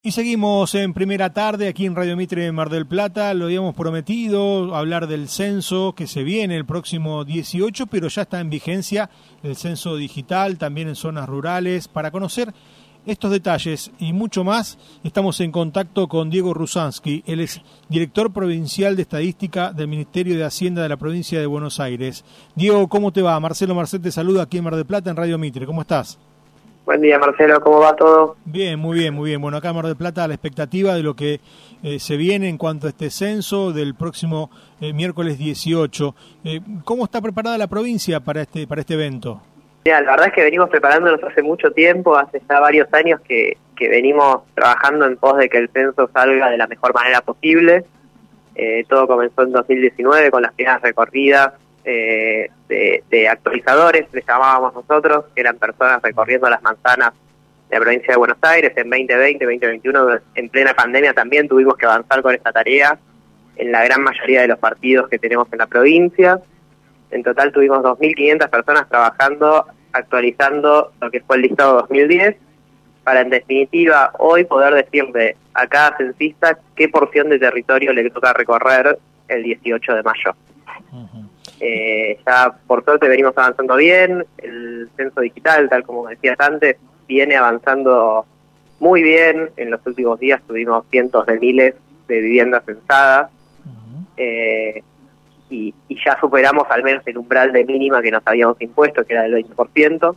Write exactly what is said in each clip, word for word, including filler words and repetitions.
Y seguimos en Primera Tarde aquí en Radio Mitre de Mar del Plata. Lo habíamos prometido, hablar del censo que se viene el próximo dieciocho, pero ya está en vigencia el censo digital, también en zonas rurales. Para conocer estos detalles y mucho más, estamos en contacto con Diego Rusansky. Él es director provincial de Estadística del Ministerio de Hacienda de la provincia de Buenos Aires. Diego, ¿cómo te va? Marcelo Marcet te saluda aquí en Mar del Plata en Radio Mitre. ¿Cómo estás? Buen día, Marcelo, ¿cómo va todo? Bien, muy bien, muy bien. Bueno, acá en Mar del Plata a la expectativa de lo que eh, se viene en cuanto a este censo del próximo eh, miércoles dieciocho. Eh, ¿Cómo está preparada la provincia para este para este evento? Mira, la verdad es que venimos preparándonos hace mucho tiempo, hace ya varios años que, que venimos trabajando en pos de que el censo salga de la mejor manera posible. Eh, todo comenzó en dos mil diecinueve con las primeras recorridas eh, de, de actualizadores, les llamábamos nosotros, que eran personas recorriendo las manzanas de la provincia de Buenos Aires. En veinte veinte, veinte veintiuno, en plena pandemia también tuvimos que avanzar con esta tarea en la gran mayoría de los partidos que tenemos en la provincia. En total tuvimos dos mil quinientas personas trabajando, actualizando lo que fue el listado dos mil diez, para en definitiva hoy poder decirle a cada censista qué porción de territorio le toca recorrer el dieciocho de mayo. Uh-huh. Eh, ya por suerte venimos avanzando bien, el censo digital, tal como decías antes, viene avanzando muy bien. En los últimos días tuvimos cientos de miles de viviendas censadas. Uh-huh. eh, Y, y ya superamos al menos el umbral de mínima que nos habíamos impuesto, que era del veinte por ciento.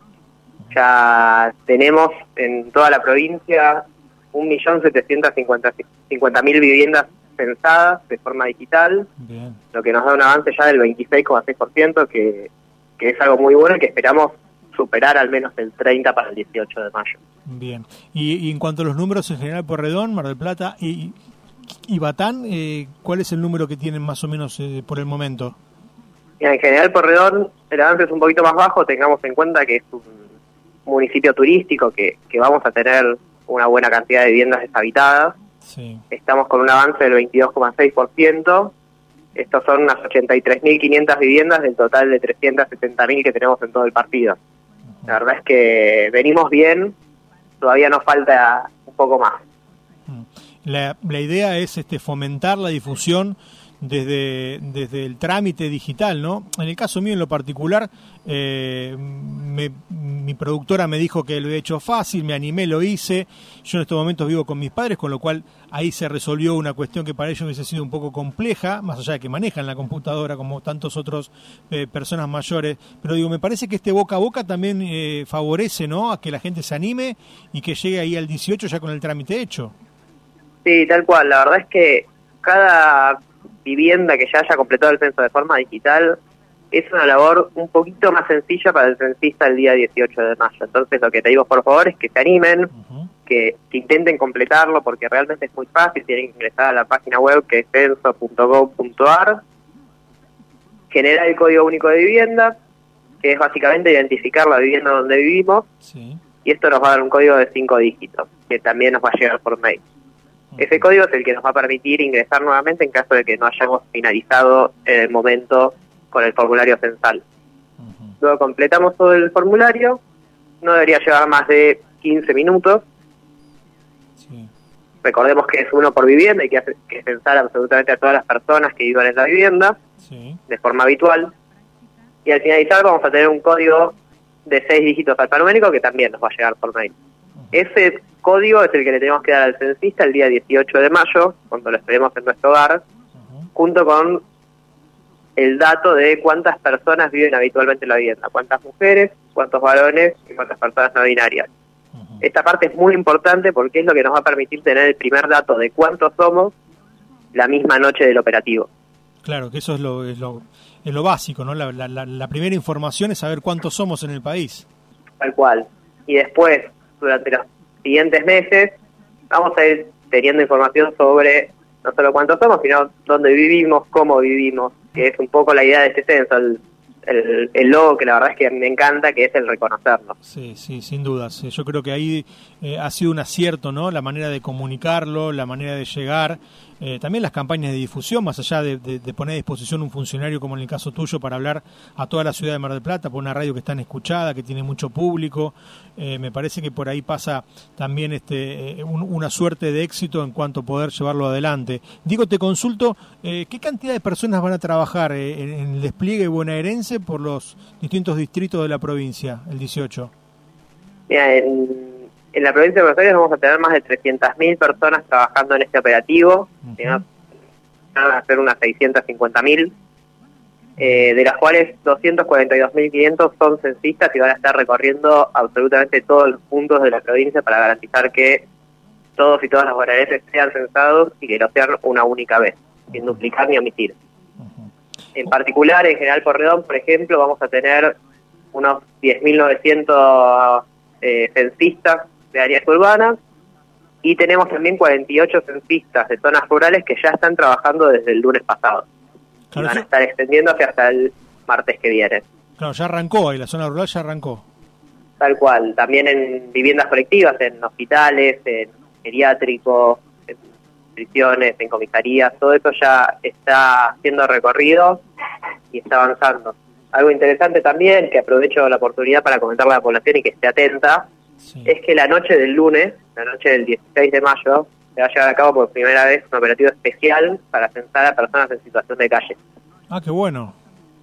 Ya tenemos en toda la provincia un millón setecientos cincuenta mil viviendas censadas de forma digital. Bien. Lo que nos da un avance ya del veintiséis coma seis por ciento, que, que es algo muy bueno y que esperamos superar al menos el treinta para el dieciocho de mayo. Bien. Y, y en cuanto a los números en general por Redón, Mar del Plata y... ¿Y Batán, eh, cuál es el número que tienen más o menos eh, por el momento? En general, Porredón, el avance es un poquito más bajo. Tengamos en cuenta que es un municipio turístico, que, que vamos a tener una buena cantidad de viviendas deshabitadas. Sí. Estamos con un avance del veintidós coma seis por ciento. Estos son unas ochenta y tres mil quinientas viviendas del total de trescientos setenta mil que tenemos en todo el partido. Uh-huh. La verdad es que venimos bien, todavía nos falta un poco más. La, la idea es este fomentar la difusión desde, desde el trámite digital, ¿no? En el caso mío en lo particular, eh, me, mi productora me dijo que lo he hecho fácil, me animé, lo hice. Yo en estos momentos vivo con mis padres, con lo cual ahí se resolvió una cuestión que para ellos hubiese sido un poco compleja, más allá de que manejan la computadora como tantos otros eh, personas mayores. Pero digo, me parece que este boca a boca también eh, favorece, ¿no?, a que la gente se anime y que llegue ahí al dieciocho ya con el trámite hecho. Sí, tal cual. La verdad es que cada vivienda que ya haya completado el censo de forma digital es una labor un poquito más sencilla para el censista el día dieciocho de mayo. Entonces lo que te digo, por favor, es que se animen, uh-huh. que, que intenten completarlo, porque realmente es muy fácil. Tienen que ingresar a la página web, que es censo punto gov punto ar, generar el código único de vivienda, que es básicamente identificar la vivienda donde vivimos, sí. Y esto nos va a dar un código de cinco dígitos, que también nos va a llegar por mail. Ese código es el que nos va a permitir ingresar nuevamente en caso de que no hayamos finalizado en el momento con el formulario censal. Uh-huh. Luego completamos todo el formulario, no debería llevar más de quince minutos. Sí. Recordemos que es uno por vivienda y que hace que censar absolutamente a todas las personas que vivan en la vivienda, sí. De forma habitual. Y al finalizar vamos a tener un código de seis dígitos alfanumérico que también nos va a llegar por mail. Uh-huh. Ese código es el que le tenemos que dar al censista el día dieciocho de mayo, cuando lo esperemos en nuestro hogar, uh-huh. junto con el dato de cuántas personas viven habitualmente en la vivienda, cuántas mujeres, cuántos varones y cuántas personas no binarias. Uh-huh. Esta parte es muy importante porque es lo que nos va a permitir tener el primer dato de cuántos somos la misma noche del operativo. Claro, que eso es lo, es lo, es lo básico, ¿no? La, la, la primera información es saber cuántos somos en el país. Tal cual. Y después, durante los siguientes meses, vamos a ir teniendo información sobre no solo cuántos somos, sino dónde vivimos, cómo vivimos, que es un poco la idea de este censo, el, el, el logo que la verdad es que me encanta, que es el reconocernos. Sí, sí, sin dudas. Yo creo que ahí eh, ha sido un acierto, ¿no? La manera de comunicarlo, la manera de llegar, eh, también las campañas de difusión, más allá de, de, de poner a disposición un funcionario como en el caso tuyo para hablar a toda la ciudad de Mar del Plata, por una radio que es tan escuchada, que tiene mucho público. Eh, me parece que por ahí pasa también este eh, un, una suerte de éxito en cuanto a poder llevarlo adelante. Diego, te consulto, eh, ¿qué cantidad de personas van a trabajar eh, en, en el despliegue bonaerense por los distintos distritos de la provincia el dieciocho? Mira, en, en la provincia de Buenos Aires vamos a tener más de trescientas mil personas trabajando en este operativo. Uh-huh. Van a ser unas seiscientas cincuenta mil, eh, de las cuales doscientos cuarenta y dos mil quinientos son censistas y van a estar recorriendo absolutamente todos los puntos de la provincia para garantizar que todos y todas los bonaerenses sean censados y que lo sean una única vez, sin duplicar ni omitir. Uh-huh. En particular, en General Porredón, por ejemplo, vamos a tener unos diez mil novecientos eh, censistas de áreas urbanas, y tenemos también cuarenta y ocho censistas de zonas rurales que ya están trabajando desde el lunes pasado. Claro, y van a estar extendiéndose hasta el martes que viene. Claro, ya arrancó ahí, la zona rural ya arrancó. Tal cual, también en viviendas colectivas, en hospitales, en geriátricos, en prisiones, en comisarías, todo eso ya está siendo recorrido y está avanzando. Algo interesante también, que aprovecho la oportunidad para comentarle a la población y que esté atenta, sí. Es que la noche del lunes, la noche del dieciséis de mayo, se va a llevar a cabo por primera vez un operativo especial para censar a personas en situación de calle. Ah, qué bueno.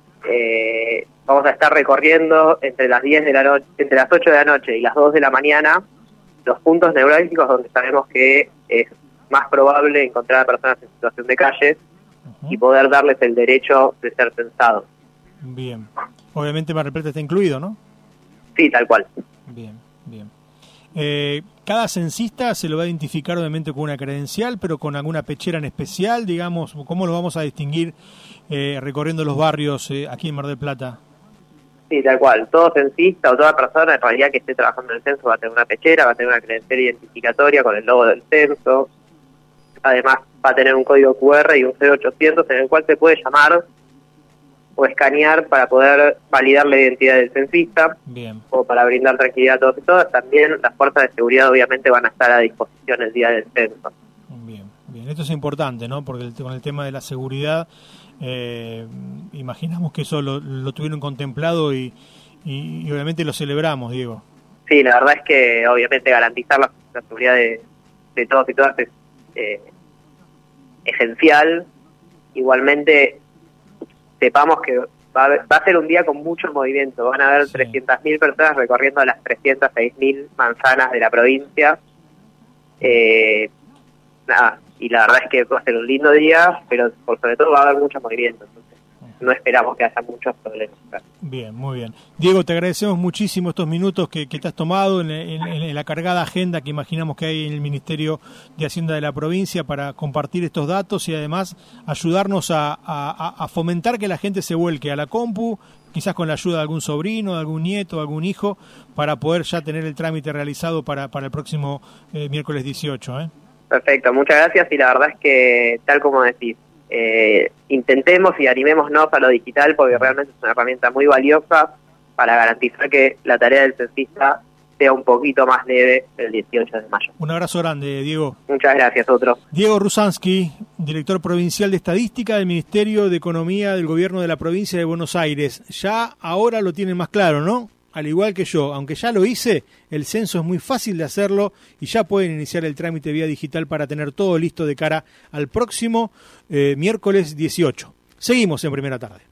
Eh, vamos a estar recorriendo entre las diez de la noche, entre las ocho de la noche y las dos de la mañana, los puntos neurálgicos donde sabemos que es más probable encontrar a personas en situación de calle, uh-huh, y poder darles el derecho de ser censados. Bien. Obviamente Mar del Plata está incluido, ¿no? Sí, tal cual. Bien, bien. Eh, cada censista se lo va a identificar obviamente con una credencial, pero con alguna pechera en especial, digamos. ¿Cómo lo vamos a distinguir eh, recorriendo los barrios eh, aquí en Mar del Plata? Sí, tal cual. Todo censista o toda persona en realidad que esté trabajando en el censo va a tener una pechera, va a tener una credencial identificatoria con el logo del censo. Además va a tener un código cu erre y un cero ochocientos en el cual se puede llamar o escanear para poder validar la identidad del censista. Bien. O para brindar tranquilidad a todos y todas. También las fuerzas de seguridad obviamente van a estar a disposición el día del censo. Bien, bien. Esto es importante, ¿no? Porque el, con el tema de la seguridad, eh, imaginamos que eso lo, lo tuvieron contemplado y, y, y obviamente lo celebramos, Diego. Sí, la verdad es que obviamente garantizar la, la seguridad de, de todos y todas es eh, esencial. Igualmente, sepamos que va a, haber, va a ser un día con mucho movimiento. Van a haber sí. trescientas mil personas recorriendo las trescientas seis mil manzanas de la provincia. Eh, nada, y la verdad es que va a ser un lindo día, pero por sobre todo va a haber mucho movimiento. Entonces, no esperamos que haya muchos problemas. Bien, muy bien. Diego, te agradecemos muchísimo estos minutos que, que te has tomado en, en, en la cargada agenda que imaginamos que hay en el Ministerio de Hacienda de la provincia para compartir estos datos y además ayudarnos a, a, a fomentar que la gente se vuelque a la compu, quizás con la ayuda de algún sobrino, de algún nieto, de algún hijo, para poder ya tener el trámite realizado para, para el próximo eh, miércoles dieciocho. ¿eh? Perfecto, muchas gracias y la verdad es que, tal como decís, Eh, intentemos y animémonos a lo digital porque realmente es una herramienta muy valiosa para garantizar que la tarea del censista sea un poquito más leve el dieciocho de mayo. Un abrazo grande, Diego. Muchas gracias, otro. Diego Rusansky, director provincial de Estadística del Ministerio de Economía del Gobierno de la Provincia de Buenos Aires. Ya ahora lo tienen más claro, ¿no? Al igual que yo, aunque ya lo hice, el censo es muy fácil de hacerlo y ya pueden iniciar el trámite vía digital para tener todo listo de cara al próximo eh, miércoles dieciocho. Seguimos en Primera Tarde.